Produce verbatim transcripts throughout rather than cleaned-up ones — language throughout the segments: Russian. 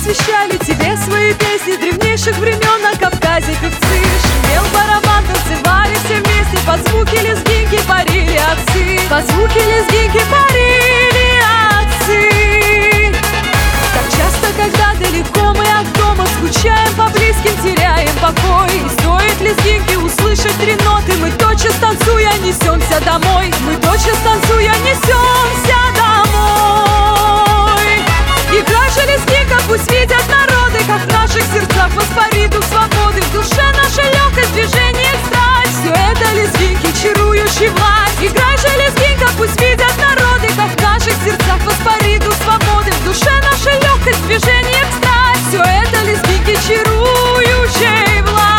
посвящали тебе свои песни древнейших времен на Кавказе певцы. Шумел барабан, танцевали все вместе, под звуки лезгинки парили отцы. Под звуки лезгинки парили отцы. Так часто, когда далеко мы от дома, скучаем по близким, теряем покой. И стоит лезгинки услышать три ноты, мы тотчас танцуя несемся домой. Мы тотчас танцуя несемся домой. Играй же лезгинка, пусть видят народы, как в наших сердцах воспарит дух свободы. В душе нашей легкость, движение, страсть, все это лезгинки, чарующий власть. Играй же лезгинка, пусть видят народы, как в наших сердцах воспарит дух свободы. В душе нашей легкость, движение, страсть, все это лезгинки, чарующий власть.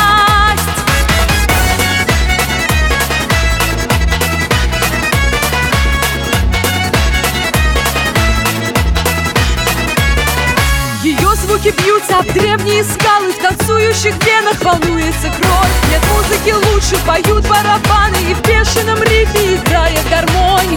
Ее звуки бьются об древние скалы, в танцующих венах волнуется кровь. Нет музыки лучше, поют барабаны, и в бешеном ритме играет гармонь.